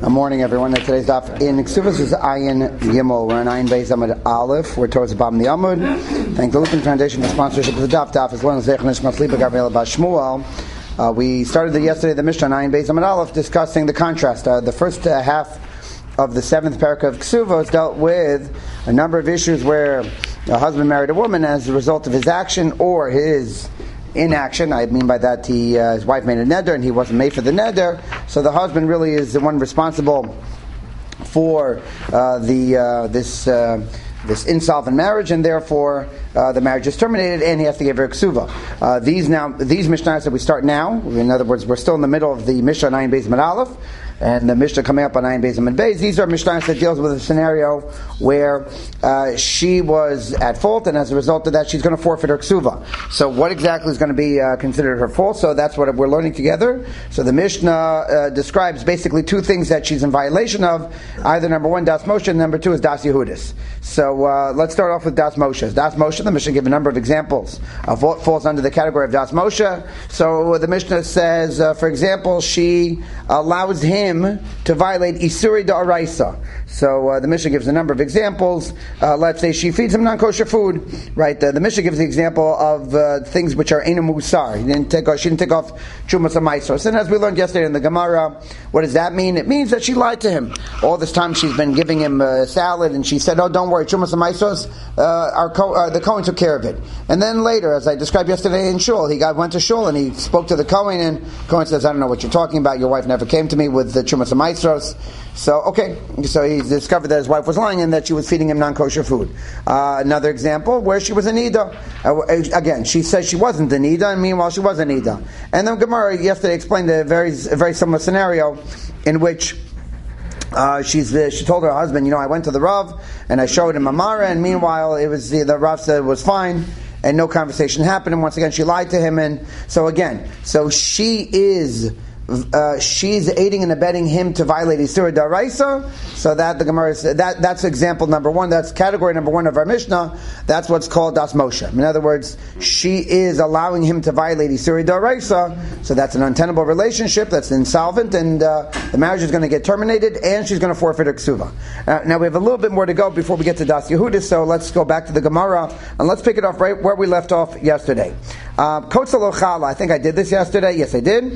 Good morning, everyone. Today's daf in Ksuvas is Ayin Gimel. We're in Ayin Beis Amud Aleph. We're towards the bottom of the Amud. Thank the Lutheran Foundation for sponsorship of the daf. Daf as well as Zeich Nishmas Lipa Gabriel Bas Shmuel. We started yesterday the Mishnah on Ayin Beis Amud Aleph discussing the contrast. The first half of the seventh parak of Ksuvos dealt with a number of issues where a husband married a woman as a result of his action or his inaction. I mean by that his wife made a neder and he wasn't made for the neder, so the husband really is the one responsible for this insolvent marriage, and therefore the marriage is terminated and he has to give her a ksuva. These Mishnahs that we start now, in other words, we're still in the middle of the Mishnah on Ayin Beis Amud Aleph and the Mishnah coming up on Ayin Beis Amud Beis. These are Mishnahs that deals with a scenario where she was at fault, and as a result of that, she's going to forfeit her ksuva. So what exactly is going to be considered her fault? So that's what we're learning together. So the Mishnah describes basically two things that she's in violation of. Either number one, Das Moshe, and number two is Das Yehudis. So let's start off with Das Moshe. Das Moshe, the Mishnah gives a number of examples of what falls under the category of Das Moshe. So the Mishnah says, for example, she allows him to violate Isuri Da'araisa. So the Mishnah gives a number of examples. Let's say she feeds him non-kosher food, right? The Mishnah gives the example of things which are Einu Musar. She didn't take off Chumas HaMaisos. And as we learned yesterday in the Gemara, what does that mean? It means that she lied to him. All this time she's been giving him salad, and she said, "Oh, don't worry, Chumas HaMaisos, the Kohen took care of it." And then later, as I described yesterday in Shul, he went to Shul and he spoke to the Kohen, and Kohen says, "I don't know what you're talking about. Your wife never came to me with the Chumas HaMaisos." So he discovered that his wife was lying and that she was feeding him non-kosher food. Another example where she was a nida. Again, she says she wasn't a nida, and meanwhile she was a nida. And then Gemara yesterday explained a very similar scenario in which she told her husband, I went to the Rav and I showed him a Mara, and meanwhile the Rav said it was fine and no conversation happened, and once again she lied to him. And so she's aiding and abetting him to violate Isura Daraisa. So that the Gemara says that's example number one. That's category number one of our Mishnah. That's what's called Das Moshe. In other words, she is allowing him to violate Isura Daraisa. So that's an untenable relationship. That's insolvent, and the marriage is going to get terminated, and she's going to forfeit her ksuva. Now we have a little bit more to go before we get to Das Yehudis. So let's go back to the Gemara and let's pick it off right where we left off yesterday. Kotzal Ochala. I think I did this yesterday. Yes, I did.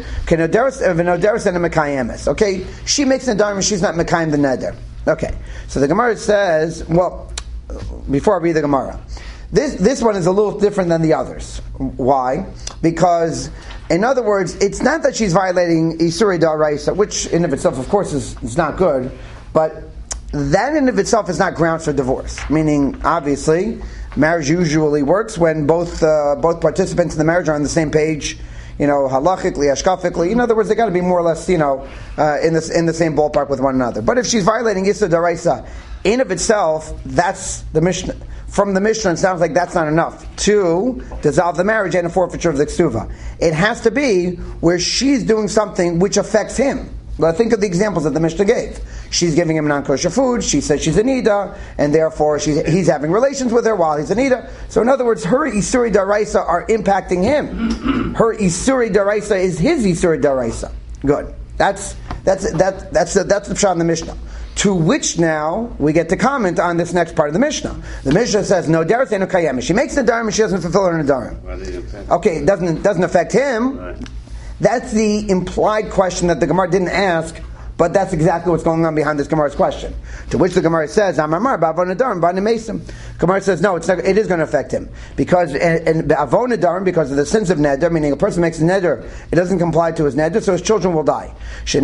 Okay, she makes neder and she's not mekayim the neder. Okay, so the Gemara says, well, before I read the Gemara, this one is a little different than the others. Why? Because, in other words, it's not that she's violating Isuri Da'araisa, which in of itself, of course, is not good, but that in of itself is not grounds for divorce. Meaning, obviously, marriage usually works when both participants in the marriage are on the same page, halachically, ashkafically. In other words, they got to be more or less, in the same ballpark with one another. But if she's violating Isur Daraisa, in of itself, that's the Mishnah. From the Mishnah, it sounds like that's not enough to dissolve the marriage and a forfeiture of the ksuva. It has to be where she's doing something which affects him. Well, think of the examples that the Mishnah gave. She's giving him non-kosher food. She says she's a nida, and therefore he's having relations with her while he's a nida. So, in other words, her isuri daraisa are impacting him. Her isuri daraisa is his isuri daraisa. Good. That's the pshat in the Mishnah. To which now we get to comment on this next part of the Mishnah. The Mishnah says no daris eno kayem. She makes nadarim and she doesn't fulfill her nadarim. Okay, it doesn't affect him. Right. That's the implied question that the Gemara didn't ask, but that's exactly what's going on behind this Gemara's question. To which the Gemara says, Amar ba'avon nadarim ba'nei mesim. Gemara says, no, it is going to affect him. Because, and ba'avon nadarim, because of the sins of neder, meaning a person makes a neder, it doesn't comply to his neder, so his children will die. The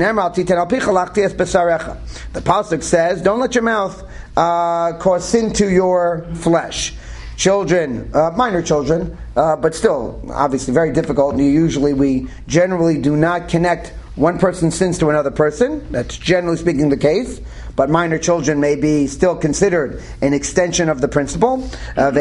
pasuk says, don't let your mouth cause sin to your flesh. Children, minor children, but still, obviously very difficult. We generally do not connect one person's sins to another person. That's generally speaking the case. But minor children may be still considered an extension of the principle. The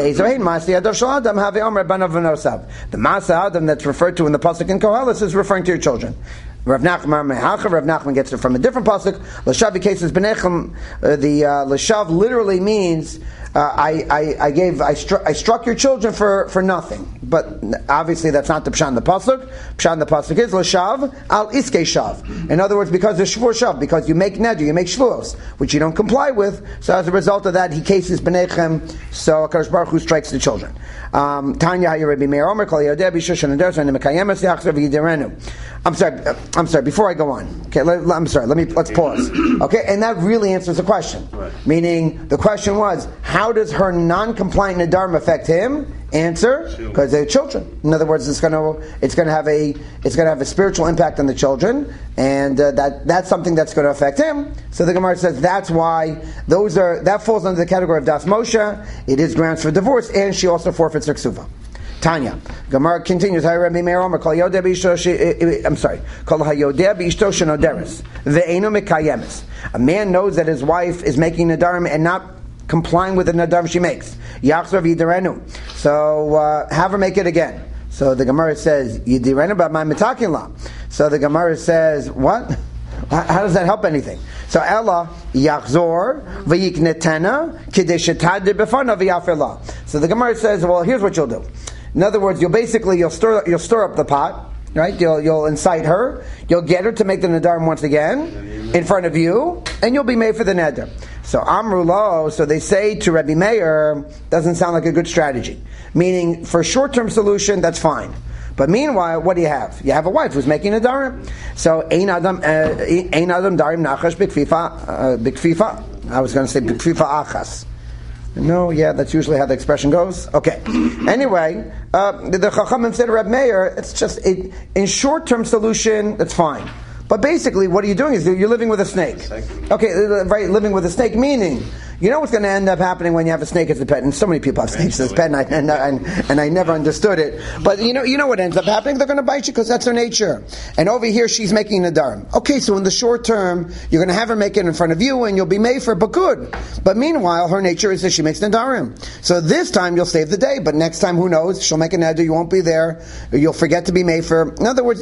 Masa Adam that's referred to in the pasuk in Koheles is referring to your children. Rav Nachman gets it from a different pasuk. Lashav cases benechem. The lashav literally means I struck your children for nothing. But obviously that's not the pshat in the pasuk. Pshat in the pasuk is l'shav al iskei shav. In other words, because of shvur shav, because you make neder, you make shvuos, which you don't comply with. So as a result of that, he cases b'nechem. So HaKadosh Baruch Hu strikes the children. Tanya hayu Rabbi Meir Omer kol yodeh b'shushan neder and mekayemes yachzor v'yiderenu. I'm sorry. Before I go on, okay, let's pause. Okay, and that really answers the question. Right. Meaning, the question was, how does her non-compliant nedarim affect him? Answer: because they're children. In other words, it's going to have a spiritual impact on the children, and that's something that's going to affect him. So the Gemara says that's why that falls under the category of das Moshe. It is grounds for divorce, and she also forfeits her ksuva. Tanya. Gemara continues. I'm sorry. A man knows that his wife is making nadarim and not complying with the nadarim she makes. So have her make it again. So the Gemara says, Yidirenu b'may mitakin la. So the Gemara says, what? How does that help anything? So Ella yachzor v'yiknetena k'dei shetadeh b'fanav v'yafer la. So the Gemara says, well, here's what you'll do. In other words, you'll stir up the pot, right? You'll incite her. You'll get her to make the nadarim once again in front of you, and you'll be made for the neder. So Amru Lo, so they say to Rabbi Meir, doesn't sound like a good strategy. Meaning, for a short-term solution, that's fine. But meanwhile, what do you have? You have a wife who's making a darim. So Ein Adam darim nachash b'kfifa. I was going to say b'kfifa achas. No, yeah, that's usually how the expression goes. Okay. Anyway, the Chachamim said to Reb Meir, it's just in short-term solution, that's fine. But basically, what you're doing is you're living with a snake. Okay, right, living with a snake, meaning, you know what's going to end up happening when you have a snake as a pet, and so many people have snakes as a pet, and I never understood it. But you know what ends up happening? They're going to bite you because that's their nature. And over here, she's making nadarim. Okay, so in the short term, you're going to have her make it in front of you, and you'll be made for, but good. But meanwhile, her nature is that she makes nadarim. So this time, you'll save the day, but next time, who knows? She'll make a neder, you won't be there, you'll forget to be made for. In other words,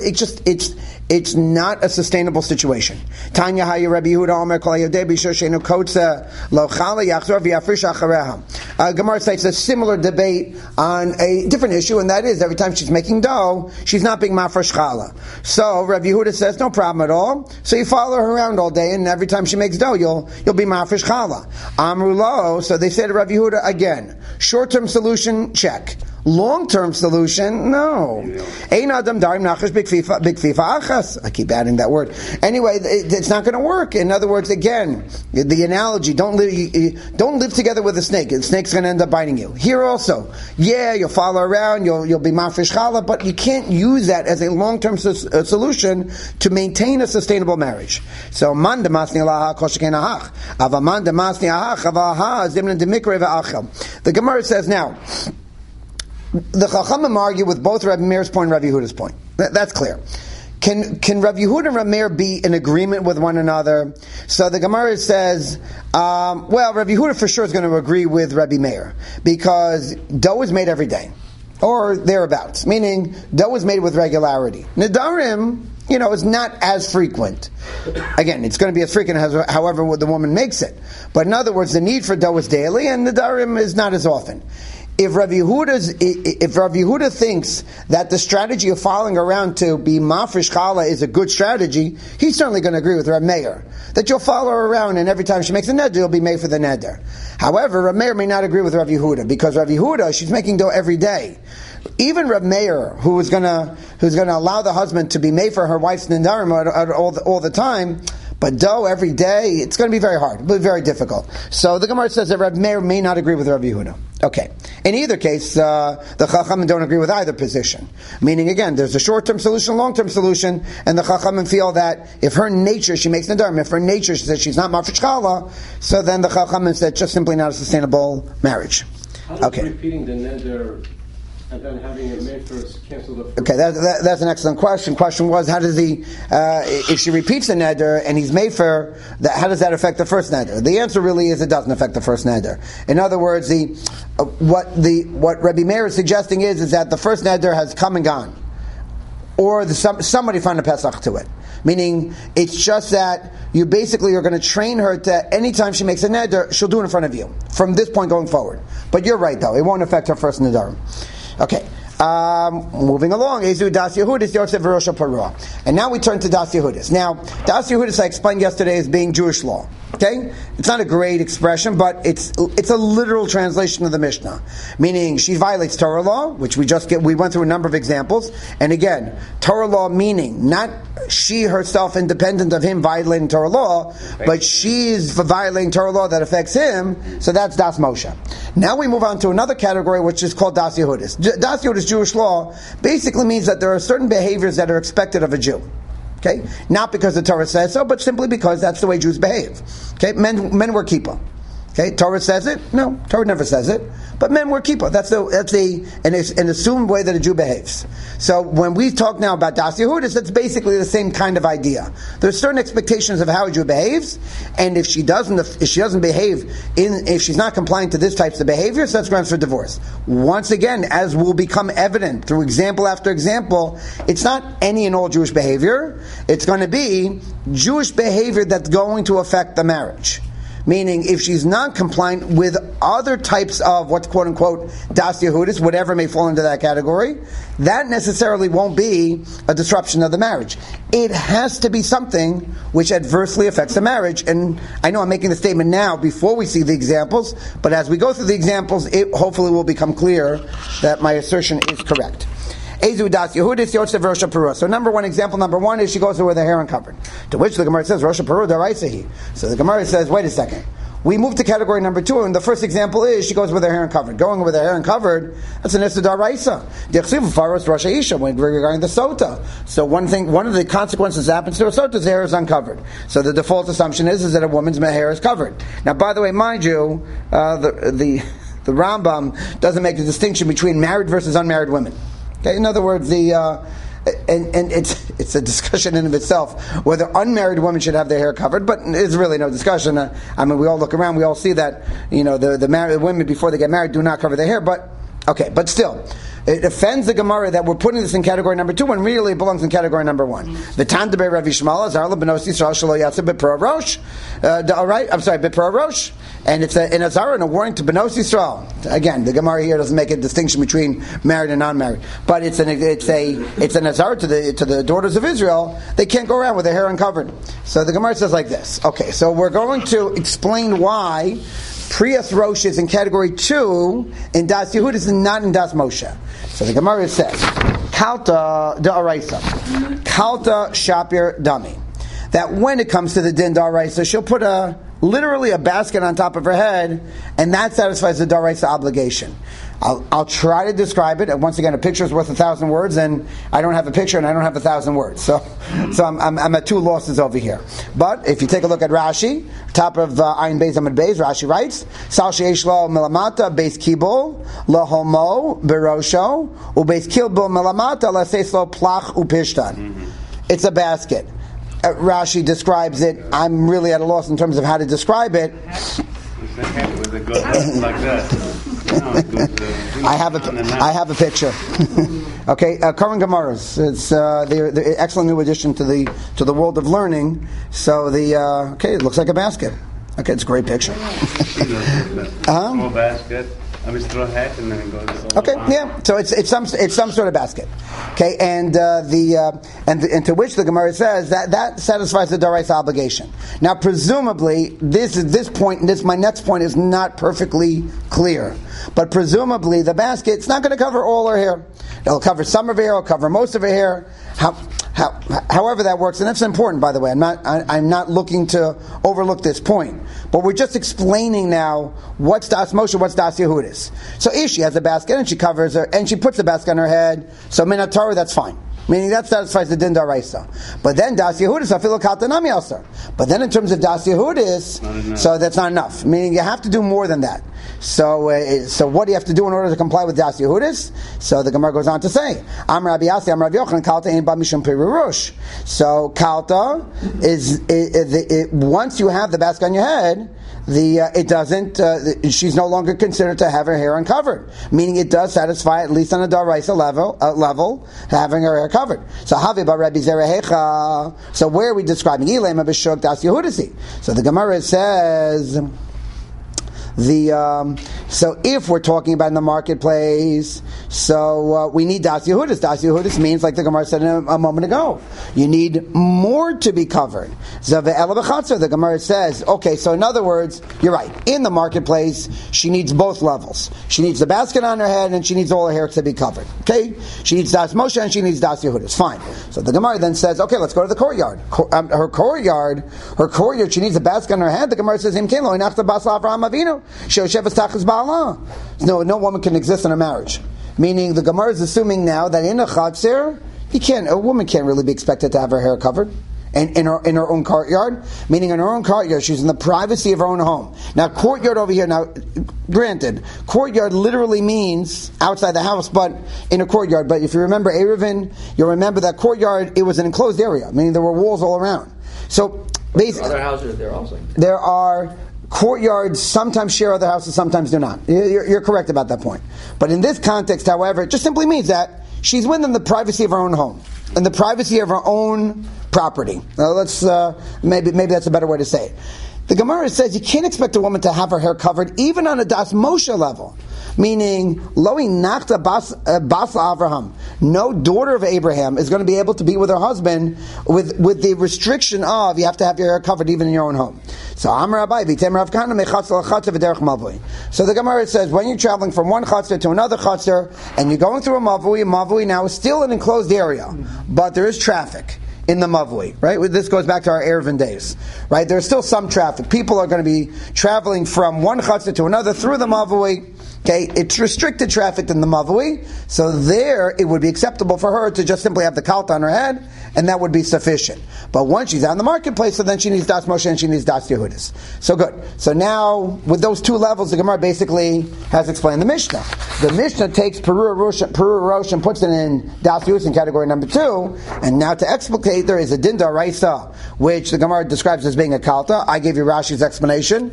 it's not a sustainable situation. Tanya hayu Rabbi Yehuda Omer kol yodeh b'ishur she'enu kotza lo chala yachzor v'yafrish achareha. Gemara cites a similar debate on a different issue, and that is every time she's making dough, she's not being mafresh chala. So Rabbi Yehuda says no problem at all. So you follow her around all day, and every time she makes dough, you'll be mafresh chala. Amru lo. So they say to Rabbi Yehuda again, short-term solution, check. Long-term solution, no. Ein adam darim nachash b'kfifa achas. I keep adding that word. Anyway, it's not going to work. In other words, again, the analogy: don't live together with a snake. The snake's going to end up biting you. Here also, you'll follow around, you'll be mafresh chala, but you can't use that as a long-term solution to maintain a sustainable marriage. So man demasni laha kosheken ahach, ava man demasni ahach ava ha zimnan demikre ve'achel. The Gemara says now, the Chachamim argue with both Rabbi Meir's point and Rabbi Yehuda's point. That's clear. Can Rabbi Yehuda and Rabbi Meir be in agreement with one another? So the Gemara says, Rabbi Yehuda for sure is going to agree with Rabbi Meir, because dough is made every day, or thereabouts, meaning dough is made with regularity. Nedarim, is not as frequent. Again, it's going to be as frequent as however the woman makes it. But in other words, the need for dough is daily, and nedarim is not as often. If Rabbi Yehuda thinks that the strategy of following around to be mafresh chala is a good strategy, he's certainly going to agree with Rabbi Meir that you'll follow her around, and every time she makes a neder, you'll be made for the neder. However, Rabbi Meir may not agree with Rabbi Yehuda, because Rabbi Yehuda, she's making dough every day. Even Rabbi Meir, who's going to allow the husband to be made for her wife's nedarim all the time, but dough every day, it's going to be very hard, but very difficult. So the Gemara says that Rabbi Meir may not agree with Rabbi Yehuda. Okay. In either case, the Chachamim don't agree with either position. Meaning, again, there's a short-term solution, long-term solution, and the Chachamim feel that if her nature, she makes nedarim, if her nature, she says she's not mafresh chala, so then the Chachamim said just simply not a sustainable marriage. How does repeating the neder and then having it made first cancel the... Okay, that's an excellent question. Question was, how does if she repeats the neder and he's made for, how does that affect the first neder? The answer really is it doesn't affect the first neder. In other words, what Rabbi Meir is suggesting is that the first neder has come and gone, or somebody found a Pesach to it. Meaning, it's just that you basically are going to train her to, anytime she makes a neder, she'll do it in front of you, from this point going forward. But you're right, though. It won't affect her first neder. Okay. Moving along, Ezu Das Yehudis Yosef Rosh Parua. And now we turn to Das Yehudis. Now, Das Yehudis I explained yesterday as being Jewish law. Okay? It's not a great expression, but it's a literal translation of the Mishnah. Meaning, she violates Torah law, which we went through a number of examples. And again, Torah law meaning, not she herself independent of him violating Torah law, but she's violating Torah law that affects him, so that's Das Moshe. Now we move on to another category, which is called Das Yehudis. Das Yehudis Jewish law basically means that there are certain behaviors that are expected of a Jew. Okay? Not because the Torah says so, but simply because that's the way Jews behave. Okay? Men wear kippah. Okay? Torah says it? No, Torah never says it. But men wear kippah. That's an assumed way that a Jew behaves. So when we talk now about Das Yehudis, that's basically the same kind of idea. There's certain expectations of how a Jew behaves, and if she doesn't behave if she's not compliant to this types of behaviors, that's grounds for divorce. Once again, as will become evident through example after example, it's not any and all Jewish behavior. It's going to be Jewish behavior that's going to affect the marriage. Meaning, if she's non-compliant with other types of what's quote-unquote Das Yehudis, whatever may fall into that category, that necessarily won't be a disruption of the marriage. It has to be something which adversely affects the marriage. And I know I'm making the statement now before we see the examples, but as we go through the examples, it hopefully will become clear that my assertion is correct. Ezu Das Yehudis Yosef Rosh Parua. So example number one is she goes there with her hair uncovered. To which the Gemara says, Rosh Parua Daraisahi. So the Gemara says, wait a second. We move to category number two, and the first example is she goes with her hair uncovered. Going with her hair uncovered, that's an Issa Daraisa. Regarding the Sota. So one of the consequences that happens to a Sota's hair is uncovered. So the default assumption is that a woman's hair is covered. Now, by the way, mind you, the Rambam doesn't make the distinction between married versus unmarried women. Okay, in other words, and it's a discussion in of itself whether unmarried women should have their hair covered, but it's really no discussion. I mean, we all look around, we all see that the married women before they get married do not cover their hair, but still. It offends the Gemara that we're putting this in category number two when really it belongs in category number one. The Tandabe Rav Yishmael Zarla Benos Yisrael Shelo Yatsa B'Pro Rosh. B'Pro Rosh, and it's an azara and a warning to Benos Yisrael. Again, the Gemara here doesn't make a distinction between married and non-married, but it's an azara to the daughters of Israel. They can't go around with their hair uncovered. So the Gemara says like this. Okay, so we're going to explain why Priyas Rosh is in category 2 in Das Yehudis and not in Das Moshe. So the Gemara says, Kalta Da'araisa, Kalta Shapir Dami. That when it comes to the Din Da'araisa, she'll put literally a basket on top of her head, and that satisfies the Da'araisa obligation. I'll try to describe it. And once again, a picture is worth 1,000 words, and I don't have a picture, and I don't have 1,000 words. So I'm at two losses over here. But if you take a look at Rashi, top of Ayin Beis Amud Beis, Rashi writes, Sal sheyesh lo melamata beis kibul lahomo berosho ubeis kibul melamata laseis lo plach upishtan. It's a basket. Rashi describes it. I'm really at a loss in terms of how to describe it. With a good like that. I have a picture. Okay, current Gemaras. It's the excellent new addition to the world of learning. So it looks like a basket. Okay, it's a great picture. Small basket. Straw hat, and then it goes. Okay, yeah. So it's some sort of basket. Okay, and to which the Gemara says that satisfies the Daraisa obligation. Now, presumably, my next point is not perfectly clear, but presumably the basket, it's not going to cover all her hair. It'll cover some of her hair. It'll cover most of her hair. However that works, and that's important, by the way. I'm not looking to overlook this point, but we're just explaining now what's Das Moshe, what's Das Yehudis. So if she has a basket and she covers her and she puts the basket on her head, so Minat Torah, that's fine. Meaning that satisfies the Din Daraisa. But then Das Yehudis, Afilu Kaltanami Asar. But then in terms of Das Yehudis, so that's not enough. Meaning you have to do more than that. So what do you have to do in order to comply with Das Yehudis? So the Gemara goes on to say, Am Rabbi Yasi, Am Rabbi Yochanan, Kalta ein ba mishum pirurush. So Kalta is once you have the basket on your head, it doesn't. She's no longer considered to have her hair uncovered, meaning it does satisfy at least on a daraisa level having her hair covered. So Havi ba Rabbi Zerehecha. So where are we describing Ilema b'shuk Das Yehudisi? So the Gemara says. So if we're talking about in the marketplace, so we need Das Yehudis. Das Yehudis means, like the Gemara said a moment ago, you need more to be covered. The Gemara says, okay, so in other words, you're right. In the marketplace, she needs both levels. She needs the basket on her head, and she needs all her hair to be covered. Okay? She needs Das Moshe, and she needs Das Yehudis. Fine. So the Gemara then says, okay, let's go to the courtyard. Her courtyard, she needs a basket on her head. The Gemara says, no woman can exist in a marriage. Meaning the Gemara is assuming now that in a chatzir, a woman can't really be expected to have her hair covered. And in her own courtyard, meaning in her own courtyard, she's in the privacy of her own home. Now, courtyard over here, now, granted, courtyard literally means outside the house, but in a courtyard. But if you remember Eruvin, you'll remember that courtyard, it was an enclosed area, meaning there were walls all around. So, basically, there are other houses there also. There are courtyards sometimes share other houses, sometimes do not. You're correct about that point. But in this context, however, it just simply means that she's within the privacy of her own home and the privacy of her own property. Now maybe that's a better way to say it. The Gemara says you can't expect a woman to have her hair covered even on a Das Moshe level. Meaning, Loi Nachta Bas Avraham, no daughter of Abraham is going to be able to be with her husband with the restriction of you have to have your hair covered even in your own home. So Amar Abai Vitem Rav Kahana Mechatz Lachatz V'derech Mavui. So the Gemara says when you're traveling from one chatzar to another chatzar and you're going through a mavui now is still an enclosed area, but there is traffic in the mavui, right? This goes back to our Eruvin days, right? There's still some traffic. People are going to be traveling from one chatzar to another through the mavui. Okay, it's restricted traffic in the mavui, so there it would be acceptable for her to just simply have the kalta on her head, and that would be sufficient. But once she's out in the marketplace, so then she needs Das Moshe and she needs Das Yehudis. So good. So now, with those two levels, the Gemara basically has explained the Mishnah. The Mishnah takes Peru Rosh and puts it in Das Yehudis in category number 2, and now to explicate there is a Dinda Raisa, which the Gemara describes as being a kalta. I gave you Rashi's explanation.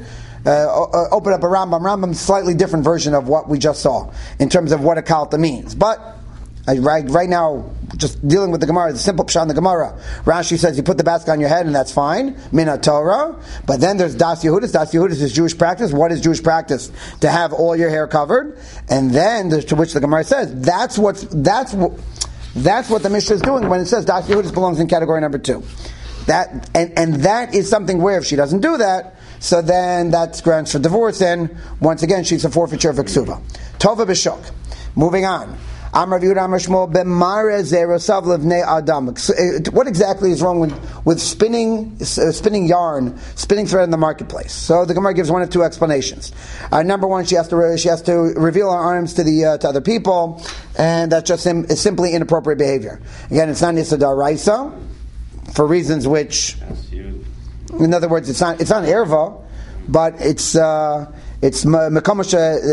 Open up a Rambam. Rambam's slightly different version of what we just saw in terms of what a kalta means. But right now, just dealing with the Gemara, the simple pshat in the Gemara, Rashi says you put the basket on your head and that's fine, min Torah. But then there's Das Yehudis. Das Yehudis is Jewish practice. What is Jewish practice? To have all your hair covered. And then, to which the Gemara says, that's what the Mishnah is doing when it says Das Yehudis belongs in category number 2. And that is something where if she doesn't do that, so then that's grounds for divorce, and once again, she's a forfeiture of Iksuva. Tova b'shok. Moving on. Amar Yehuda Amar Shmuel b'mare zerosav levnei adam. What exactly is wrong with spinning yarn, spinning thread in the marketplace? So the Gemara gives one of two explanations. Number one, she has to reveal her arms to other people, and that's just is simply inappropriate behavior. Again, it's not Nisa Daraisa, for reasons which. In other words, it's not erva, but it's mekomos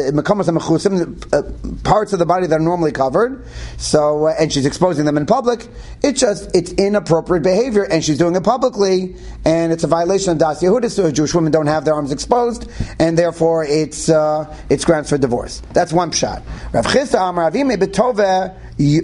mechusim, parts of the body that are normally covered. So, and she's exposing them in public. It's inappropriate behavior, and she's doing it publicly, and it's a violation of Das Yehudis. So Jewish women don't have their arms exposed, and therefore it's grounds for divorce. That's one pshat. Rav Chisda Amar Avime betove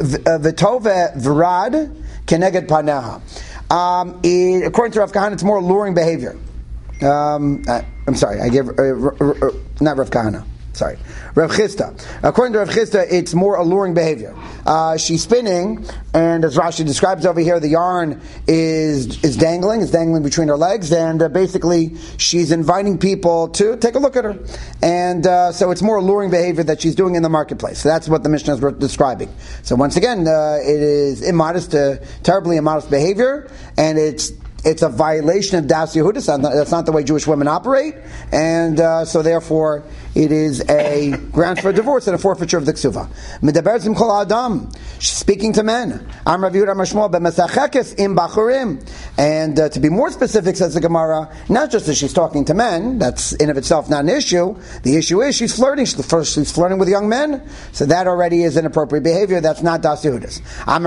v'rad keneged paneha. According to Rav Kahana, it's more alluring behavior. I'm sorry, I gave not Rav Kahana. Sorry, Rav Chisda. According to Rav Chisda, it's more alluring behavior. She's spinning, and as Rashi describes over here, the yarn is dangling. It's dangling between her legs, and basically she's inviting people to take a look at her. And so it's more alluring behavior that she's doing in the marketplace. So that's what the Mishnah is describing. So once again, it is immodest, terribly immodest behavior, and it's a violation of Das Yehudis. That's not the way Jewish women operate, and so therefore it is a ground for a divorce and a forfeiture of the ksuva. Medaber zim kol adam. She's speaking to men. Am Rav Yehuda Mashmuel b'mesachekes im bachurim. And to be more specific, says the Gemara, not just that she's talking to men, that's in of itself not an issue. The issue is she's flirting. She's flirting with young men. So that already is inappropriate behavior. That's not das Yehudis.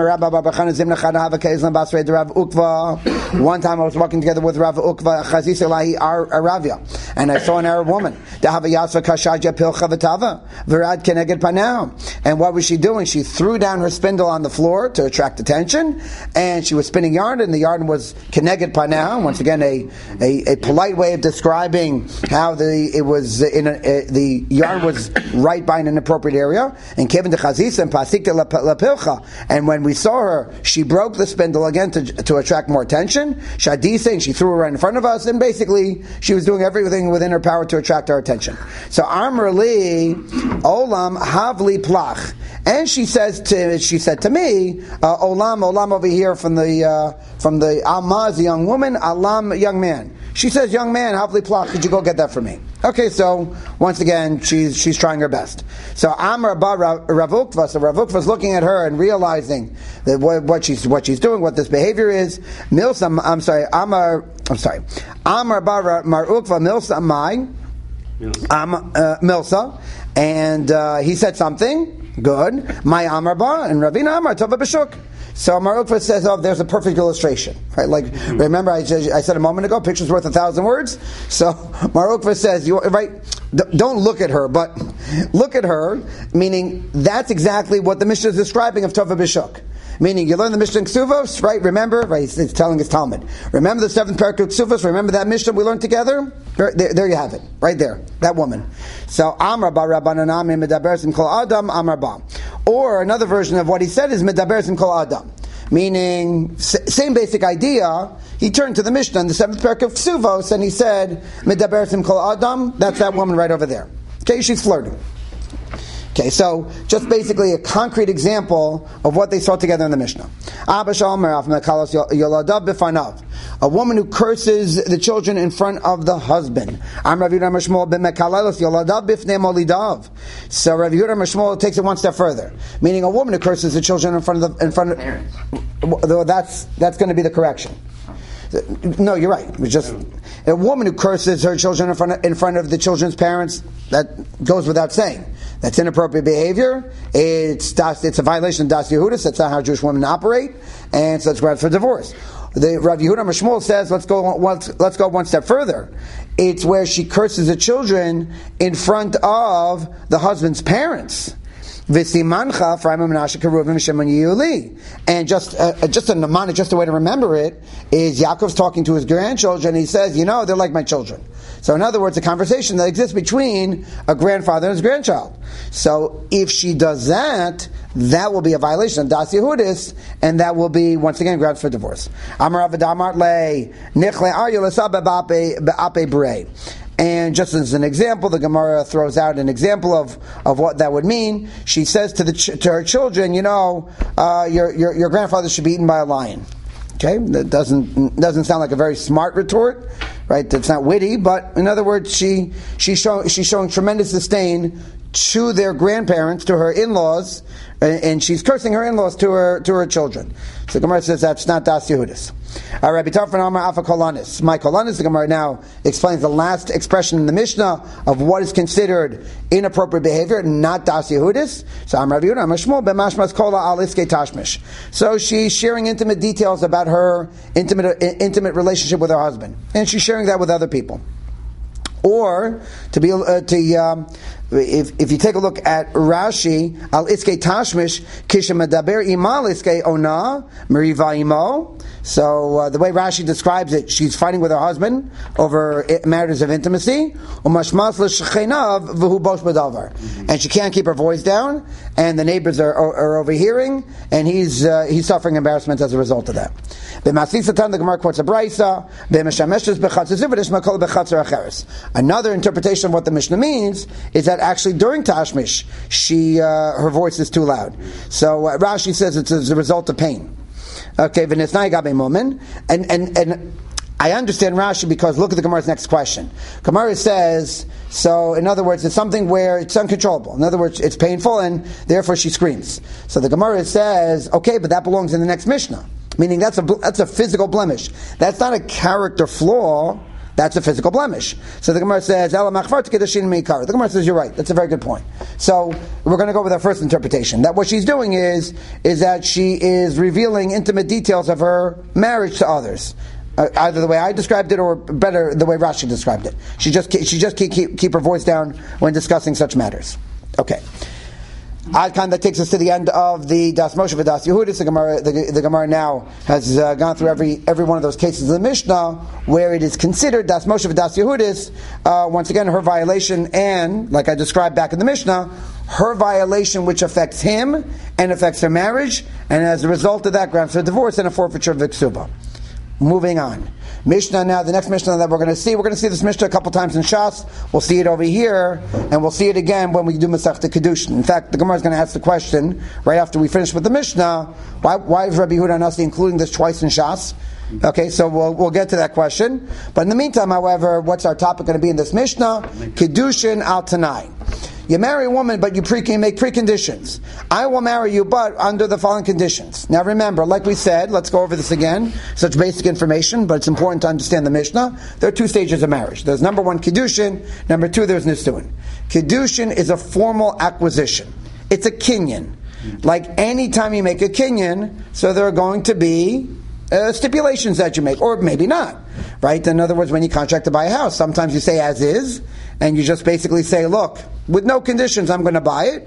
One time I was walking together with Rav Ukva Chazis Elahi Aravia, and I saw an Arab woman. And what was she doing? She threw down her spindle on the floor to attract attention, and she was spinning yarn, and the yarn was keneged panah. Once again, a polite way of describing how the yarn was right by an inappropriate area. And Kevin de Chazisa and Pasika lapilcha. And when we saw her, she broke the spindle again to attract more attention. Shadi saying she threw her right in front of us, and basically she was doing everything within her power to attract our attention. So Amr li olam havli plach, and she said to me, olam over here from the alma is a young woman, alam a young man. She says, young man, havli plach, could you go get that for me? Okay, so once again, she's trying her best. So Amr ba Rav Ukva, so Rav Ukva is looking at her and realizing that what she's doing, what this behavior is. Amr ba Mar Ukva milsa mai milsa, and he said something good. My Amr ba and Ravina Amar tova b'shuk. So Mar Ukva says, there's a perfect illustration. Right? Like, remember I said a moment ago, picture's worth 1,000 words? So Mar Ukva says, don't look at her, but look at her, meaning that's exactly what the Mishnah is describing of Tova B'Shuk. Meaning, you learn the Mishnah in Ksuvos, right? Remember, right? It's telling his Talmud. Remember the 7th parak of Ksuvos? Remember that Mishnah we learned together? There you have it. Right there. That woman. So, Amar ba Rabbanan medaber sim kol adam, Amar ba. Or, another version of what he said is medaber sim kol adam. Meaning, same basic idea. He turned to the Mishnah in the 7th parak of Ksuvos and he said, medaber sim kol adam, that's that woman right over there. Okay, she's flirting. Okay, so just basically a concrete example of what they saw together in the Mishnah. A woman who curses the children in front of the husband. So Rav Yehuda Mashmuel takes it one step further, meaning a woman who curses the children in front of parents. That's going to be the correction. No, you're right. It's just a woman who curses her children in front of the children's parents. That goes without saying. That's inappropriate behavior. It's a violation of Das Yehudis. That's not how Jewish women operate, and so it's grounds for divorce. The Rav Yehuda Mashmuel says, let's go one step further. It's where she curses the children in front of the husband's parents. And just a mnemonic, just a way to remember it, is Yaakov's talking to his grandchildren, and he says, they're like my children. So in other words, a conversation that exists between a grandfather and his grandchild. So if she does that, that will be a violation of Das Yehudis, and that will be, once again, grounds for divorce. And just as an example, the Gemara throws out an example of what that would mean. She says to her children, your grandfather should be eaten by a lion. Okay, that doesn't sound like a very smart retort, right? That's not witty, but in other words, she's showing tremendous disdain to their grandparents, to her in-laws, and she's cursing her in-laws to her children. So the Gemara says that's not Das Yehudis. Rabbi Tarfon Amar Afa Kolanis. My Kolanis, the Gemara now explains the last expression in the Mishnah of what is considered inappropriate behavior, not Das Yehudis. So Amar Rabbi Yehuda Mashmuel b'mashmas kola al iskei tashmish. So she's sharing intimate details about her intimate relationship with her husband, and she's sharing that with other people. Or if you take a look at Rashi, al iskei tashmish kisha medaber imal iskei ona meriva imo. So the way Rashi describes it, she's fighting with her husband over matters of intimacy. Umashmas l'shechenav v'hu bosh b'davar, and she can't keep her voice down, and the neighbors are overhearing, and he's suffering embarrassment as a result of that. B'masisatan, the Gemara quotes a braysa. B'meshameshes b'chatzis v'dishma kol b'chatzar acheres. Another interpretation of what the Mishnah means is that actually during Tashmish, her voice is too loud. So Rashi says it's as a result of pain. Okay, v'nisnai gabe moment, and I understand Rashi because look at the Gemara's next question. Gemara says, so in other words, it's something where it's uncontrollable. In other words, it's painful and therefore she screams. So the Gemara says, okay, but that belongs in the next Mishnah. Meaning that's a physical blemish. That's not a character flaw. That's a physical blemish. So the Gemara says, Ela machvar t'kedushin meikar. The Gemara says, you're right. That's a very good point. So we're going to go with our first interpretation. That what she's doing is that she is revealing intimate details of her marriage to others. Either the way I described it, or better, the way Rashi described it. She just keep her voice down when discussing such matters. Okay. Adkan, that takes us to the end of the Das Moshe v'Das Yehudis. The Gemara now has gone through every one of those cases of the Mishnah where it is considered Das Moshe v'Das Yehudis. Once again, her violation, and like I described back in the Mishnah, her violation which affects him and affects her marriage, and as a result of that, grants her divorce and a forfeiture of Viksuba. Moving on. Mishnah now, the next Mishnah that we're going to see this Mishnah a couple times in Shas. We'll see it over here, and we'll see it again when we do Masechta Kedushin. In fact, the Gemara is going to ask the question, right after we finish with the Mishnah, why is Rabbi Yehuda Nasi including this twice in Shas? Okay, so we'll get to that question. But in the meantime, however, what's our topic going to be in this Mishnah? Kedushin al Tanai. You marry a woman, but you make preconditions. I will marry you, but under the following conditions. Now remember, like we said, let's go over this again. Such basic information, but it's important to understand the Mishnah. There are two stages of marriage. There's number one, Kiddushin. Number two, there's Nisuin. Kiddushin is a formal acquisition. It's a kinyan. Like any time you make a kinyan, so there are going to be stipulations that you make, or maybe not. Right? In other words, when you contract to buy a house, sometimes you say as is, and you just basically say, look, with no conditions, I'm going to buy it.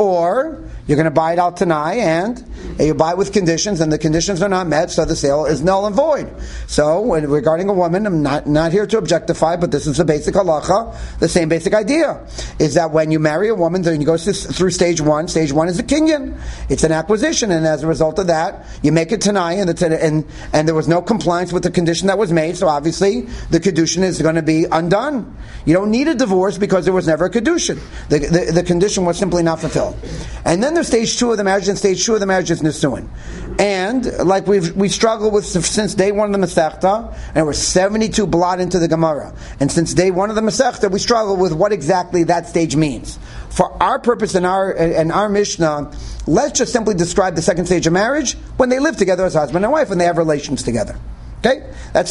Or you're going to buy it out tonight, and you buy it with conditions, and the conditions are not met, so the sale is null and void. So, regarding a woman, I'm not here to objectify, but this is the basic halacha. The same basic idea is that when you marry a woman, then you go through stage one. Stage one is a kinyan; it's an acquisition, and as a result of that, you make it tonight, and there was no compliance with the condition that was made. So obviously, the kedushin is going to be undone. You don't need a divorce because there was never a kedushin. The condition was simply not fulfilled. And then there's stage two of the marriage, and stage two of the marriage is Nisuin. And like we struggled with since day one of the Masechta, and we're 72 blot into the Gemara. And since day one of the Masechta, we struggle with what exactly that stage means. For our purpose in our Mishnah, let's just simply describe the second stage of marriage when they live together as husband and wife, and they have relations together. Okay?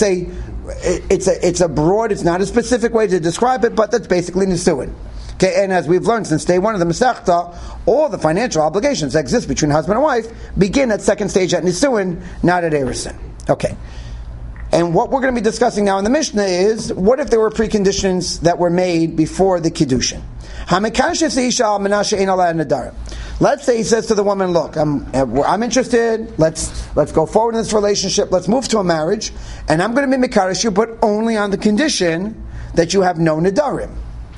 It's a broad, it's not a specific way to describe it, but that's basically Nisuin. Okay, and as we've learned since day one of the Masechta, all the financial obligations that exist between husband and wife begin at second stage at Nisuin, not at Erusin. Okay. And what we're going to be discussing now in the Mishnah is, what if there were preconditions that were made before the Kiddushin? Let's say he says to the woman, look, I'm interested, let's go forward in this relationship, let's move to a marriage, and I'm going to be Mekaresh you, but only on the condition that you have no Nedarim.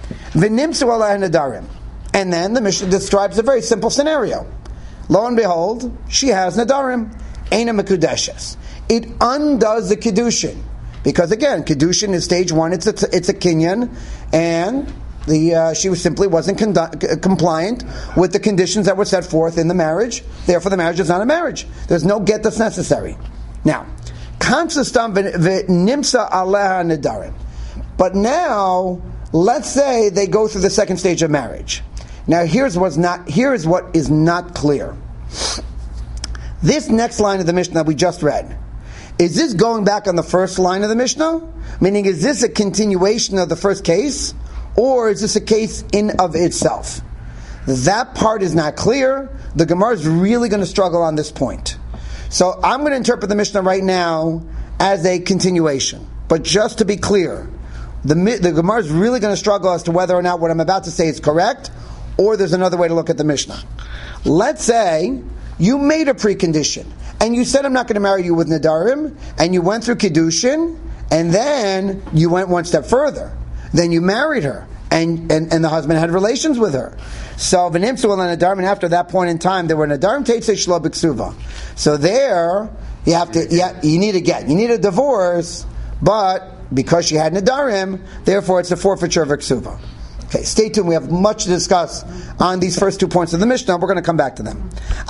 And then the Mishnah describes a very simple scenario. Lo and behold, she has Nadarim. Eina Mekudeshes. It undoes the Kiddushin. Because again, Kiddushin is stage one, it's a kinyan, and she simply wasn't compliant with the conditions that were set forth in the marriage. Therefore, the marriage is not a marriage. There's no get that's necessary. Now, Kamsastam v'nimsa aleha Nadarim. But now, let's say they go through the second stage of marriage. Now, here is what is not clear. This next line of the Mishnah we just read, is this going back on the first line of the Mishnah? Meaning, is this a continuation of the first case? Or is this a case in of itself? That part is not clear. The Gemara is really going to struggle on this point. So I'm going to interpret the Mishnah right now as a continuation. But just to be clear, the Gemara is really going to struggle as to whether or not what I'm about to say is correct, or there's another way to look at the Mishnah. Let's say you made a precondition, and you said I'm not going to marry you with Nadarim, and you went through Kiddushin, and then you went one step further. Then you married her, and the husband had relations with her. So v'nimtzu al Nadarim, and after that point in time, there were Nadarim teitzei shlo b'ksuva. So there, you need a get. You need a divorce, but because she had Nadarim, therefore it's a forfeiture of her ksuva. Okay, stay tuned. We have much to discuss on these first 2 points of the Mishnah. We're going to come back to them.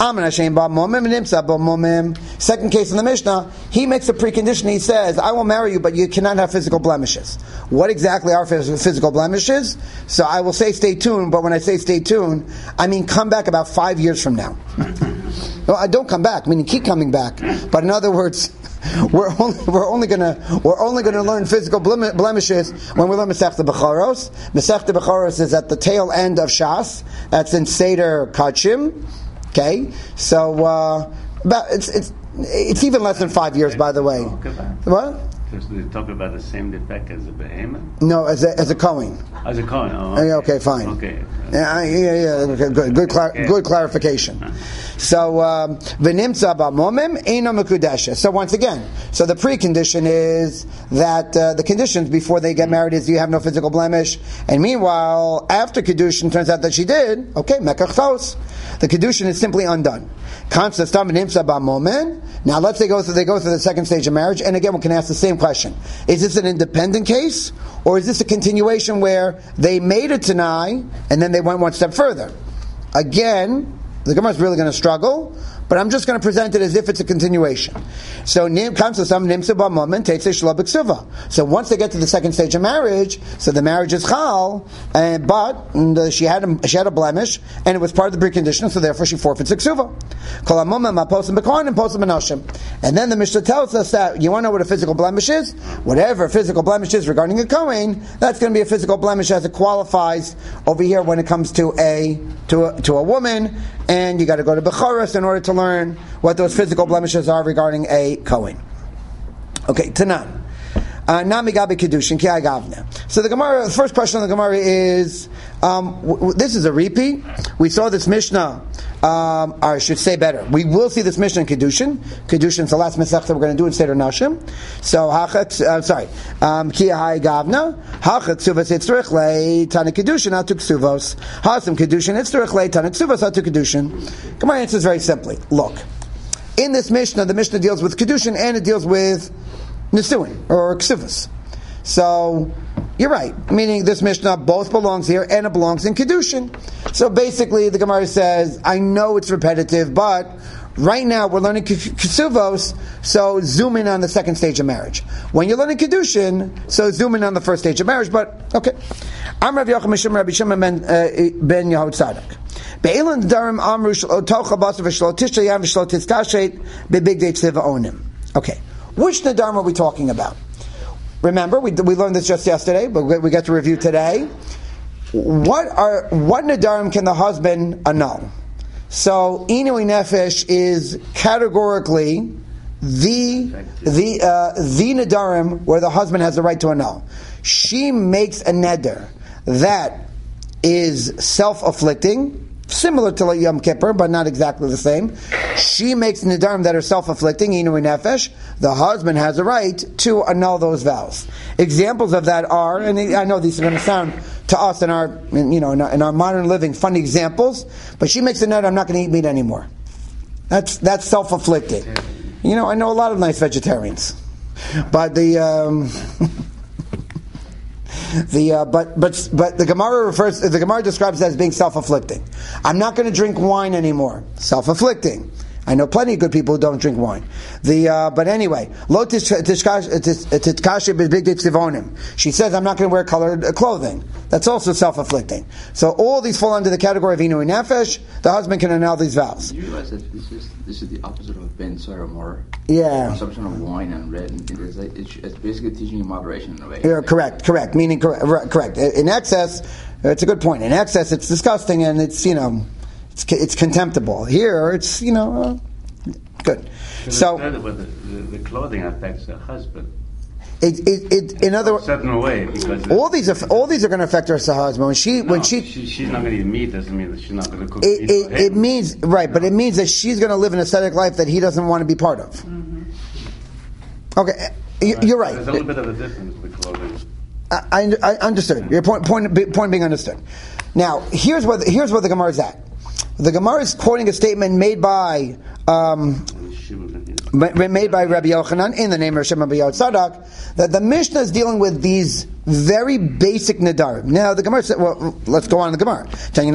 Second case in the Mishnah, he makes a precondition. He says, I will marry you, but you cannot have physical blemishes. What exactly are physical blemishes? So I will say stay tuned, but when I say stay tuned, I mean come back about 5 years from now. No, I don't come back, meaning keep coming back. But in other words, we're only going to learn physical blemishes when we learn Masechta Bechoros. Masechta Bechoros is at the tail end of Shas. That's in Seder Kachim. Okay, so it's even less than 5 years, by the way. What? They talk about the same defect as a behemoth? No, as a Kohen. As a Kohen, okay, fine. Okay. Okay, good clarification. So, v'nimtza ba'momim eino mekudeshes. So once again, so the precondition is that the conditions before they get married is you have no physical blemish, and meanwhile, after Kedushin, turns out that she did, okay, mekach tos. The Kedushin is simply undone. Now let's say they go through the second stage of marriage, and again we can ask the same question. Is this an independent case, or is this a continuation where they made a Tanai, and then they went one step further? Again, the Gemara is really going to struggle, but I'm just going to present it as if it's a continuation. So comes to some nimsa b'momen takes a shlobik suva. So once they get to the second stage of marriage, so the marriage is chal, but she had a blemish, and it was part of the precondition, so therefore she forfeits a ksuva. Kol hamomen ma'posim b'kohen and posim b'noshim. And then the Mishnah tells us that you want to know what a physical blemish is? Whatever physical blemish is regarding a kohen, that's going to be a physical blemish as it qualifies over here when it comes to a woman, and you got to go to Bechoros in order to learn what those physical blemishes are regarding a Kohen. Okay, Tanan. Nami Gabi Kedushin Ki Agavna. So the Gemara, the first question on the Gemara is, this is a repeat. We saw this Mishnah, or I should say better, we will see this Mishnah in Kedushin. Kedushin is the last Masechta we're going to do in Seder Nashim. So, Ki Agavna, Hachat Suvas Itzrich Le, Tana Kedushin, Atuk Suvos, Hasam Kedushin, Itzrich Le, Tana Suvos, Atuk Kedushin. Gemara answers very simply. Look, in this Mishnah, the Mishnah deals with Kedushin and it deals with Nisuin, or Ksuvas. So, you're right. Meaning this Mishnah both belongs here and it belongs in Kedushin. So basically the Gemara says, I know it's repetitive, but right now we're learning Ksuvos, so zoom in on the second stage of marriage. When you're learning Kedushin, so zoom in on the first stage of marriage, but okay. I'm Rav Yocham Mishim Rabbi Shimon ben Yehud Tzadok. Be'elan darim amru shlo tocha basav v'shlo tishtayam v'shlo tiskashet be'big day tzeva onim. Okay. Which Nadarim are we talking about? Remember, we learned this just yesterday, but we get to review today. What Nadarim can the husband annul? So, Inui Nefesh is categorically the Nadarim where the husband has the right to annul. She makes a neder that is self-afflicting, similar to Yom Kippur, but not exactly the same. She makes nedarim that are self-afflicting, inui nefesh. The husband has a right to annul those vows. Examples of that are, and I know these are going to sound to us in our modern living funny examples, but she makes a neder, I'm not going to eat meat anymore. That's self-afflicting. I know a lot of nice vegetarians, but but the Gemara describes it as being self-afflicting. I'm not going to drink wine anymore. Self-afflicting. I know plenty of good people who don't drink wine. But anyway, lo tishkashi b'bigdei tzivonim. She says, I'm not going to wear colored clothing. That's also self-afflicting. So all these fall under the category of inui nefesh. The husband can annul these vows. You realize that this is the opposite of Ben Saramor. Yeah. Consumption of wine and red. It's basically teaching you moderation in a way. Yeah, correct. Meaning correct. In excess, it's a good point. In excess, it's disgusting and it's it's contemptible. Here, it's good. So the clothing affects the husband. In other words, certain way, because all these are going to affect her husband. When she's not going to eat meat, doesn't mean that she's not going to cook meat. It means right, but it means that she's going to live an ascetic life that he doesn't want to be part of. Mm-hmm. Okay, you're right. There's a little bit of a difference with clothing. I understood your point being understood. Now here's where the Gemara is at. The Gemara is quoting a statement made by Rabbi Yochanan in the name of Shimon ben Yehud Tzadok that the Mishnah is dealing with these very basic nadarim. Now the Gemara said, well, let's go on to the Gemara.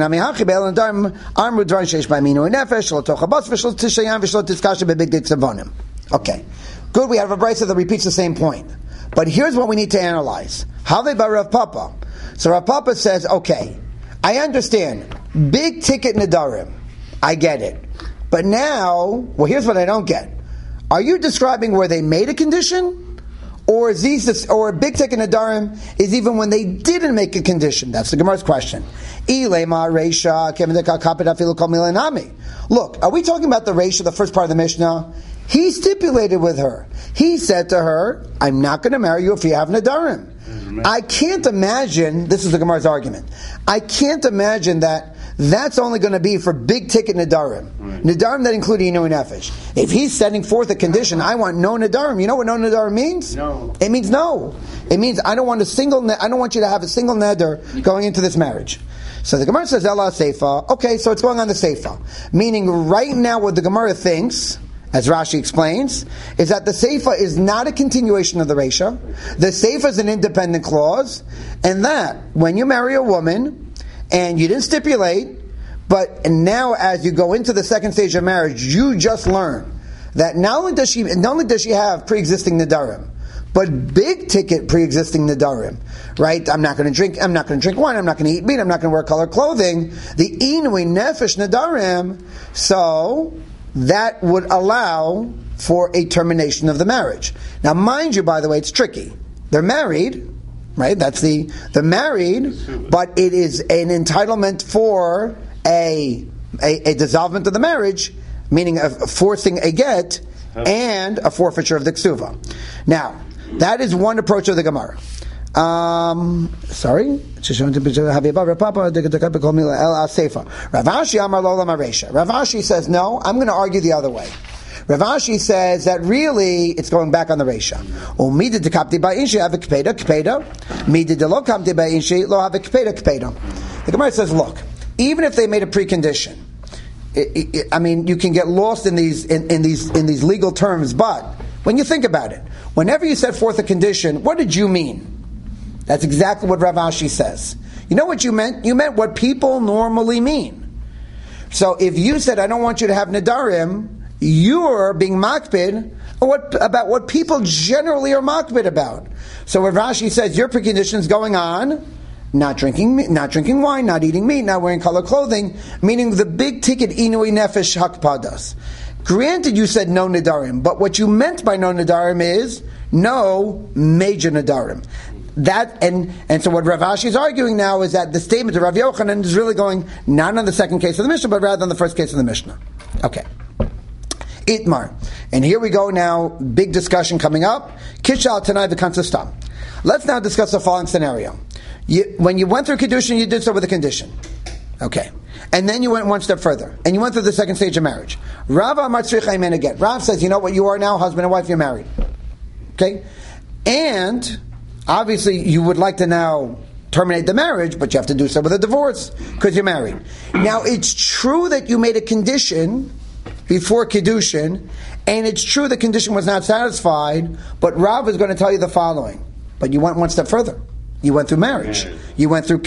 Okay, good. We have a brayso that repeats the same point. But here's what we need to analyze. How they by Rav Papa. So Rav Papa says, okay, I understand. Big ticket nadarim. I get it. But now, well, here's what I don't get. Are you describing where they made a condition? Or is these, or big ticket nadarim is even when they didn't make a condition? That's the Gemara's question. Look, are we talking about the Reisha, the first part of the Mishnah? He stipulated with her. He said to her, I'm not going to marry you if you have nadarim. I can't imagine, this is the Gemara's argument, I can't imagine that that's only going to be for big ticket nadarim. Right. Nadarim that include Inu and Nefesh. If he's setting forth a condition, I want no nadarim. You know what no nadarim means? No. It means no. It means I don't want you to have a single neder going into this marriage. So the Gemara says Ela Seifa. Okay, so it's going on the Seifa. Meaning right now what the Gemara thinks, as Rashi explains, is that the Seifa is not a continuation of the Reisha. The Seifa is an independent clause, and that when you marry a woman and you didn't stipulate, but now as you go into the second stage of marriage, you just learn that not only does she have pre-existing nadarim, but big ticket pre-existing nadarim, right? I'm not going to drink wine, I'm not going to eat meat, I'm not going to wear colored clothing. The inui nefesh nadarim, so that would allow for a termination of the marriage. Now, mind you, by the way, it's tricky. They're married, right? They're married, but it is an entitlement for a dissolvement of the marriage, meaning of forcing a get and a forfeiture of the ksuva. Now, that is one approach of the Gemara. Ravashi says, no, I'm going to argue the other way. Ravashi says that really it's going back on the Reisha. The Gemara says, look, even if they made a precondition, I mean, you can get lost in these legal terms, but when you think about it, whenever you set forth a condition, what did you mean? That's exactly what Ravashi says. You know what you meant? You meant what people normally mean. So if you said, I don't want you to have nadarim, you're being makbid about what people generally are makbid about. So what Rashi says, your precondition is going on, not drinking wine, not eating meat, not wearing colored clothing, meaning the big ticket inui nefesh hakpadas. Granted, you said no nadarim, but what you meant by no nadarim is no major nadarim. That and so what Rav Ashi is arguing now is that the statement of Rav Yochanan is really going not on the second case of the Mishnah, but rather on the first case of the Mishnah. Okay. Itmar. And here we go now, big discussion coming up. Kishal Tanai v'Kansastam. Let's now discuss the following scenario. When you went through Kiddushin, you did so with a condition. Okay. And then you went one step further. And you went through the second stage of marriage. Rav Amar Tzrich Amen again. Rav says, you know what, you are now husband and wife, you're married. Okay? And obviously you would like to now terminate the marriage, but you have to do so with a divorce because you're married. Now it's true that you made a condition before Kiddushin, and it's true the condition was not satisfied, but Rav is going to tell you the following. But you went one step further. You went through marriage. You went through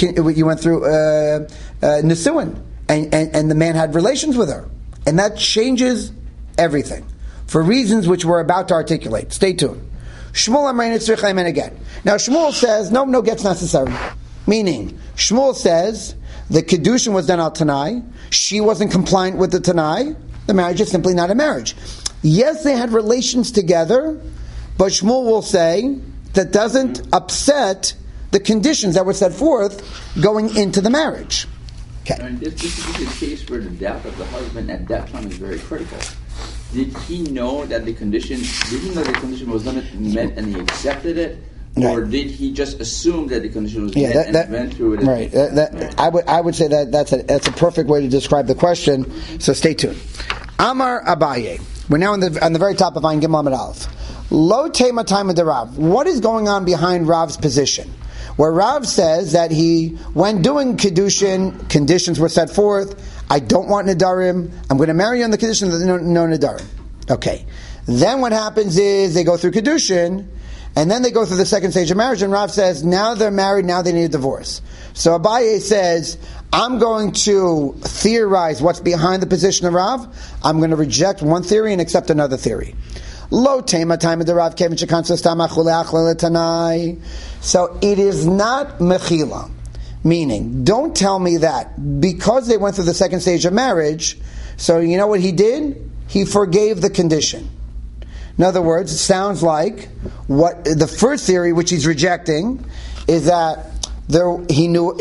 Nisuin, and the man had relations with her. And that changes everything for reasons which we're about to articulate. Stay tuned. Shmuel Amrein Tzrich Amen again. Now Shmuel says, no get's necessary. Meaning, Shmuel says, the Kiddushin was done al Tanai, she wasn't compliant with the Tanai, the marriage is simply not a marriage. Yes, they had relations together, but Shmuel will say that doesn't upset the conditions that were set forth going into the marriage. Okay. And this is a case where the death of the husband at that time is very critical. Did he know that the condition was not met and he accepted it? Or did he just assume that the condition was met and went through it? Right. I would say that's a perfect way to describe the question. So stay tuned. Amar Abaye. We're now on the very top of Ayin Gimel Amud Aleph. Lo tema time of the Rav. What is going on behind Rav's position? Where Rav says that when doing Kiddushin, conditions were set forth. I don't want Nadarim. I'm going to marry you on the condition that no Nadarim. Okay. Then what happens is they go through Kiddushin, and then they go through the second stage of marriage, and Rav says, now they're married, now they need a divorce. So Abaye says, I'm going to theorize what's behind the position of Rav. I'm going to reject one theory and accept another theory. Lo tema time of the Rav Kevin Shekansa Stama Chule Tanai. So it is not mechila, meaning don't tell me that because they went through the second stage of marriage. So you know what he did? He forgave the condition. In other words, it sounds like what the first theory, which he's rejecting, is that he knew,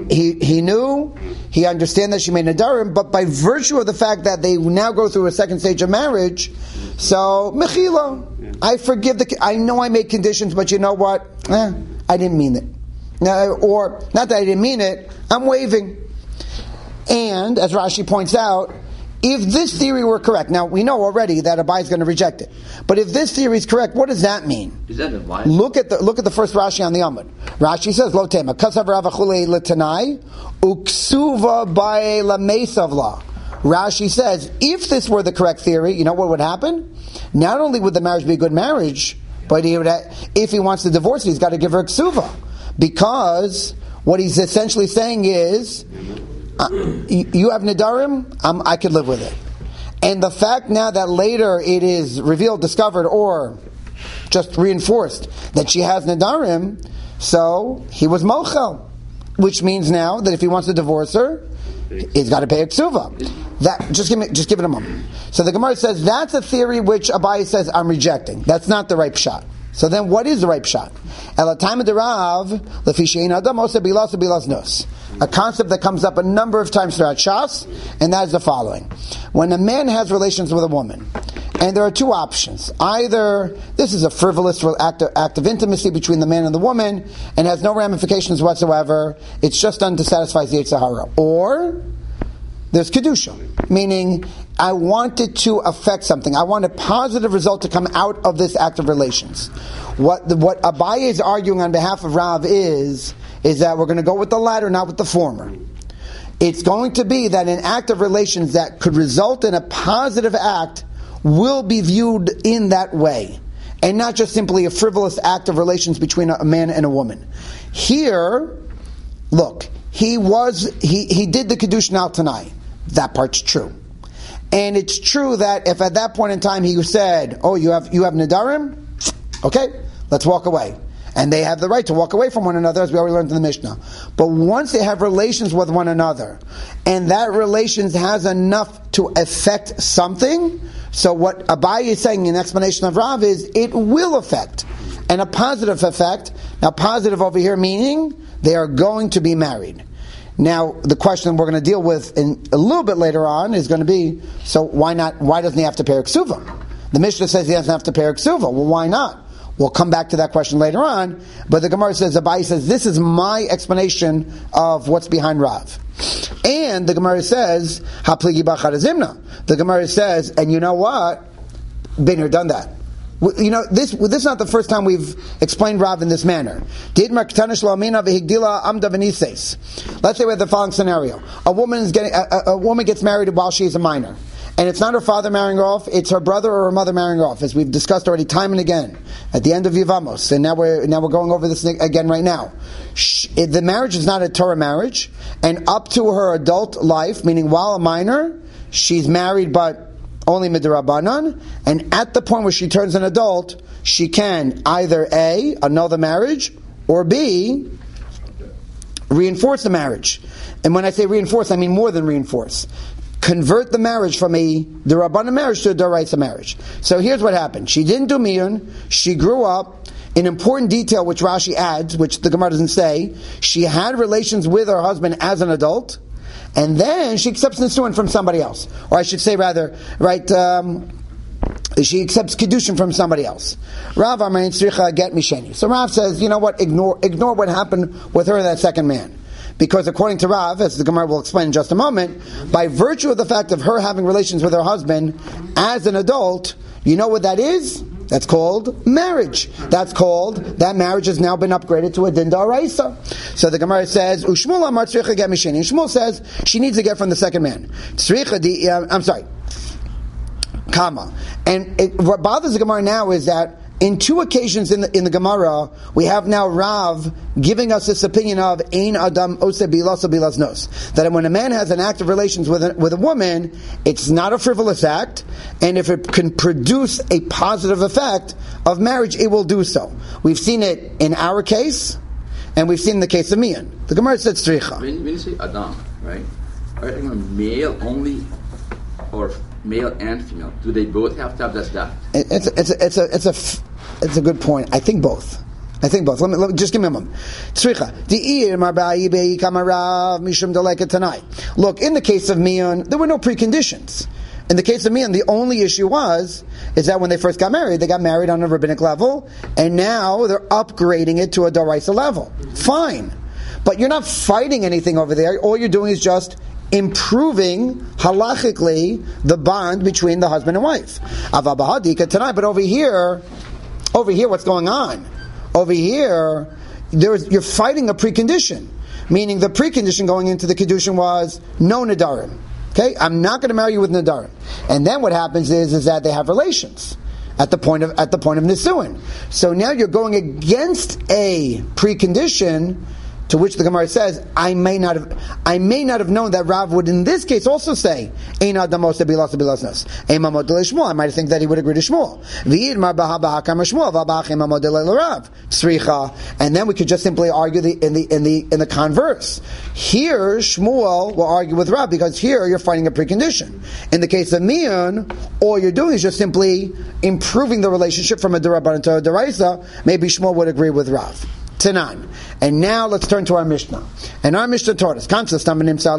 he understand that she made nadarim, but by virtue of the fact that they now go through a second stage of marriage, so mechila, I forgive I know I made conditions, but you know what? I didn't mean it. Or not that I didn't mean it, I'm waiving. And as Rashi points out, if this theory were correct, now we know already that Abai is going to reject it. But if this theory is correct, what does that mean? Is that advice? Look at the first Rashi on the Amud. Rashi says, "Lo tema kasav Rav Achule letanai uksuva by lamesavla." Rashi says, if this were the correct theory, you know what would happen? Not only would the marriage be a good marriage, but if he wants to divorce, he's got to give her ksuva, because what he's essentially saying is, you have Nidarim, I could live with it. And the fact now that later it is revealed, discovered, or just reinforced that she has Nidarim, so he was Mochel. Which means now that if he wants to divorce her, he's got to pay a ksuva. Just give it a moment. So the Gemara says that's a theory which Abaye says I'm rejecting. That's not the right shot. So then what is the right shot? A concept that comes up a number of times throughout Shas, and that is the following. When a man has relations with a woman, and there are two options. Either this is a frivolous act of intimacy between the man and the woman, and has no ramifications whatsoever, it's just done to satisfy the Yetzer Hara. Or there's Kedusha, meaning I want it to affect something. I want a positive result to come out of this act of relations. What Abaye is arguing on behalf of Rav is that we're going to go with the latter, not with the former. It's going to be that an act of relations that could result in a positive act will be viewed in that way, and not just simply a frivolous act of relations between a man and a woman. Here, look, he did the Kedushin al Tanai. That part's true. And it's true that if at that point in time he said, oh, you have Nidarim? Okay, let's walk away. And they have the right to walk away from one another, as we already learned in the Mishnah. But once they have relations with one another, and that relations has enough to affect something, so what Abaye is saying in explanation of Rav is, it will affect. And a positive effect. Now positive over here meaning, they are going to be married. Now, the question we're going to deal with in a little bit later on is going to be, so why not? Why doesn't he have to pay a ksuva? The Mishnah says he doesn't have to pay a ksuva. Well, why not? We'll come back to that question later on. But the Gemara says, Abaye says, this is my explanation of what's behind Rav. And the Gemara says, Hapligi b'achad azimna. The Gemara says, and you know what? Been here, done that. You know, this is not the first time we've explained Rav in this manner. Let's say we have the following scenario: a woman gets married while she is a minor, and it's not her father marrying her off; it's her brother or her mother marrying her off, as we've discussed already time and again at the end of Yevamos, and now we're going over this again right now. The marriage is not a Torah marriage, and up to her adult life, meaning while a minor, she's married, but only midrabanan, and at the point where she turns an adult, she can either A, annul the marriage, or B, reinforce the marriage. And when I say reinforce, I mean more than reinforce. Convert the marriage from a derabanan marriage to a doraisa marriage. So here's what happened. She didn't do miyun, she grew up. An important detail which Rashi adds, which the Gemara doesn't say, she had relations with her husband as an adult, and then she accepts Nisuin from somebody else. Or I should say rather, right, she accepts Kedushin from somebody else. Rav Amayin Tzricha get Misheni. So Rav says, you know what, ignore what happened with her and that second man. Because according to Rav, as the Gemara will explain in just a moment, by virtue of the fact of her having relations with her husband as an adult, you know what that is? That's called marriage. That marriage has now been upgraded to a din da'oraisa. So the Gemara says, Ushmul amar tzricha get misheni. And Shmuel says, she needs to get from the second man. Kama. And what bothers the Gemara now is that in two occasions in the Gemara, we have now Rav giving us this opinion of Ein Adam Ose Bilas Bilas Nos, that when a man has an act of relations with a woman, it's not a frivolous act, and if it can produce a positive effect of marriage, it will do so. We've seen it in our case, and we've seen in the case of Mian. The Gemara said Stricha. When you say Adam, right? Are you talking male only, or male and female? Do they both have to have that daft? It's a good point. I think both. Let me just give me a moment. Look, in the case of Mian, there were no preconditions. In the case of Mian, the only issue is that when they first got married, they got married on a rabbinic level, and now they're upgrading it to a Doraisa level. Fine. But you're not fighting anything over there. All you're doing is just improving halachically the bond between the husband and wife. But over here, what's going on? Over here, you're fighting a precondition, meaning the precondition going into the kedushin was no nadarim. Okay, I'm not going to marry you with nadarim. And then what happens is that they have relations at the point of nisuin. So now you're going against a precondition, to which the Gemara says, I may not have known that Rav would in this case also say, I might think that he would agree to Shmuel. And then we could just simply argue in the converse. Here, Shmuel will argue with Rav, because here you're finding a precondition. In the case of Mian, all you're doing is just simply improving the relationship from a Derabanan to a Deraisa. Maybe Shmuel would agree with Rav. Tanan. And now let's turn to our Mishnah. And our Mishnah taught us, what did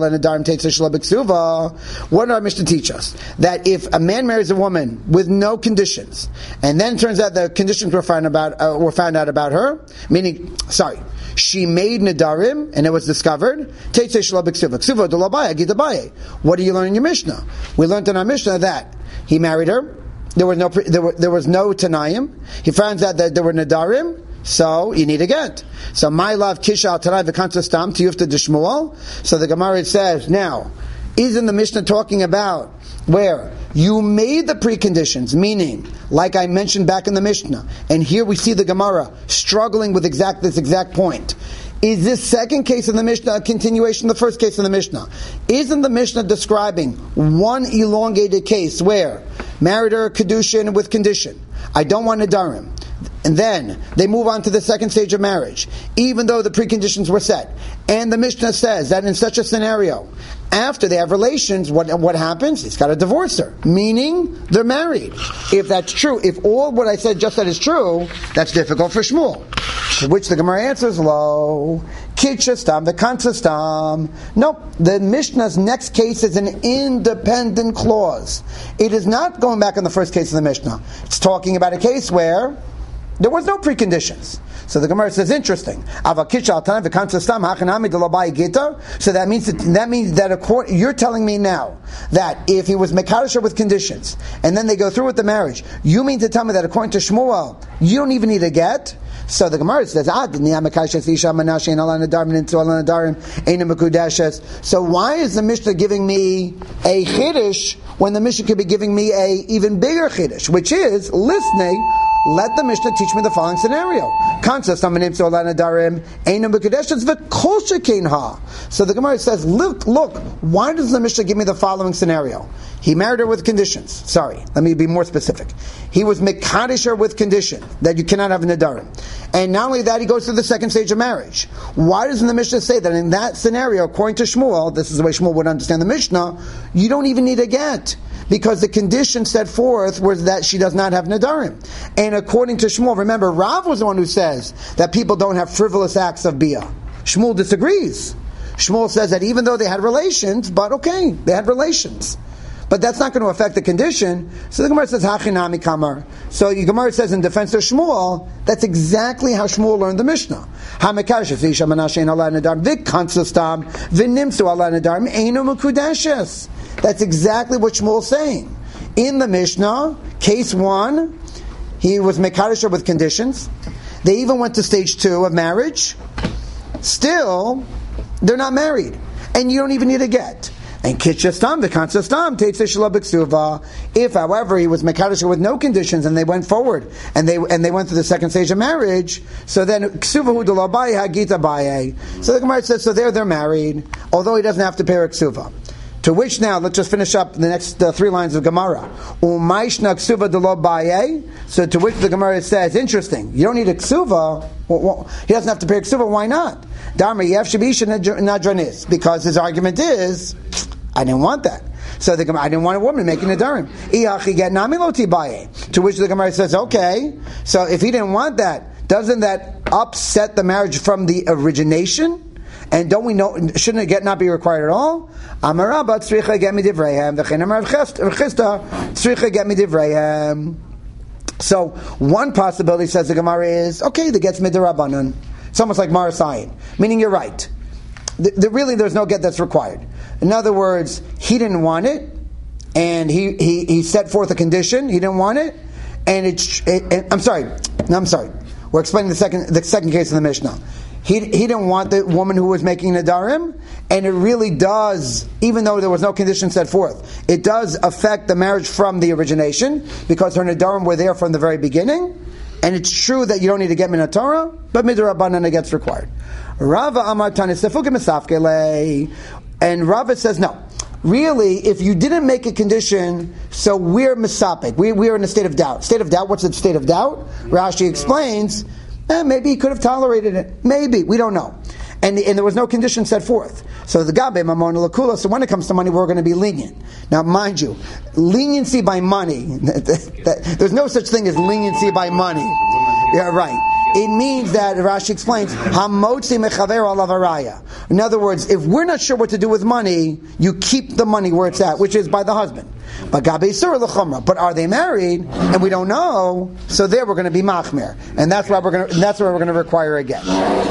our Mishnah teach us? That if a man marries a woman with no conditions, and then it turns out the conditions were found out about her, meaning, she made nadarim, and it was discovered, what do you learn in your Mishnah? We learned in our Mishnah that he married her, there was no Tanayim, he found out that there were nadarim, so you need a get. So my love Kishal Tanai v'Kansa Stam Tiyufta D'Shmuel. So the Gemara says, now, isn't the Mishnah talking about where you made the preconditions, meaning, like I mentioned back in the Mishnah, and here we see the Gemara struggling with this exact point. Is this second case in the Mishnah a continuation of the first case in the Mishnah? Isn't the Mishnah describing one elongated case where married her kedushin with condition? I don't want nadarim. And then they move on to the second stage of marriage, even though the preconditions were set. And the Mishnah says that in such a scenario, after they have relations, what happens? He's got to divorce her, meaning they're married. If that's true, if all what I just said is true, that's difficult for Shmuel. To which the Gemara answers, lo, kitchastam, the kansastam. Nope, the Mishnah's next case is an independent clause. It is not going back on the first case of the Mishnah. It's talking about a case where there was no preconditions. So the Gemara says, interesting. So that means that you're telling me now that if he was Mekadosh with conditions, and then they go through with the marriage, you mean to tell me that according to Shmuel, you don't even need a get? So the Gemara says, so why is the Mishnah giving me a chiddush when the Mishnah could be giving me a even bigger chiddush, which is listening? Let the Mishnah teach me the following scenario. So the Gemara says, look, why does the Mishnah give me the following scenario? He married her with conditions. Sorry, let me be more specific. He was mekadosh her with condition that you cannot have nadarim. And not only that, he goes to the second stage of marriage. Why doesn't the Mishnah say that in that scenario, according to Shmuel, this is the way Shmuel would understand the Mishnah, you don't even need a get? Because the condition set forth was that she does not have nadarim. And according to Shmuel, remember, Rav was the one who says that people don't have frivolous acts of bia. Shmuel disagrees. Shmuel says that even though they had relations, but okay, they had relations. But that's not going to affect the condition. So the Gemara says, Hachinami Kamar. So the Gemara says in defense of Shmuel, that's exactly how Shmuel learned the Mishnah. That's exactly what Shmuel's saying. In the Mishnah, case 1, he was mekadosh with conditions. They even went to stage 2 of marriage. Still, they're not married. And you don't even need a get. And kitchastam, the kansastam, teitzeh b'ksuva. If, however, he was mekadosh with no conditions and they went forward and they went through the second stage of marriage, so then ksuva hu delabai hagita baye. So the Gemara says, so they're married, although he doesn't have to pay her ksuva. To which now, let's just finish up the next 3 lines of Gemara. Umayshna ksuva delo baye. So to which the Gemara says, interesting, you don't need a ksuva. Well, he doesn't have to pay a ksuva. Why not? Dharma yev shabisha nadranis. Because his argument is, I didn't want that. So the Gemara, I didn't want a woman making a darim. Iachi get namiloti baye. To which the Gemara says, okay, so if he didn't want that, doesn't that upset the marriage from the origination? And don't we know, shouldn't it not be required at all? Amarabat tzricha get mi divrayhem. V'chein amar Chista tzricha get mi divrayhem. So one possibility, says the Gemara, is, okay, the get's midirabanan. It's almost like marasayin. Meaning you're right. Really there's no get that's required. In other words, he didn't want it, and he set forth a condition, he didn't want it, and I'm sorry. We're explaining the second case in the Mishnah. He didn't want the woman who was making Nadarim, and it really does, even though there was no condition set forth, it does affect the marriage from the origination, because her Nadarim were there from the very beginning, and it's true that you don't need to get Minatorah, but Midrabanan gets required. Rava Amar Tanis Sefukim Esafkele, and Rava says, no. Really, if you didn't make a condition, so we're misapik. We're in a state of doubt. State of doubt, what's the state of doubt? Rashi explains, maybe he could have tolerated it. Maybe, we don't know. And there was no condition set forth. So the Gabe Mamon Lakula, so when it comes to money, we're going to be lenient. Now, mind you, leniency by money, there's no such thing as leniency by money. Yeah, right. It means that, Rashi explains, Hamotzi mechaver alav araya. In other words, if we're not sure what to do with money, you keep the money where it's at, which is by the husband. But Gabe Surah l'chumra. But are they married? And we don't know. So there we're going to be machmir, and that's why we're going to require again.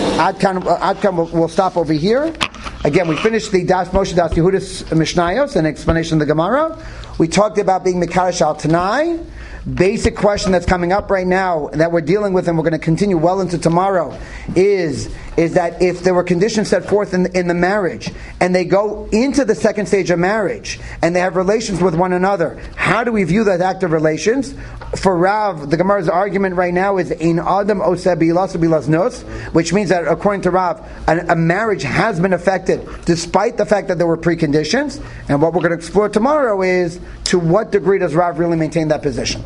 Adkan we'll stop over here. Again, we finished the Das Moshe Das Yehudas Mishnayos, an explanation of the Gemara. We talked about being Mekadosh al Tanai. Basic question that's coming up right now that we're dealing with, and we're going to continue well into tomorrow, is that if there were conditions set forth in the marriage, and they go into the second stage of marriage, and they have relations with one another, how do we view that act of relations? For Rav, the Gemara's argument right now is in Adam Oseh Bilas Bilas Nos, which means that according to Rav, a marriage has been affected despite the fact that there were preconditions. And what we're going to explore tomorrow is to what degree does Rav really maintain that position.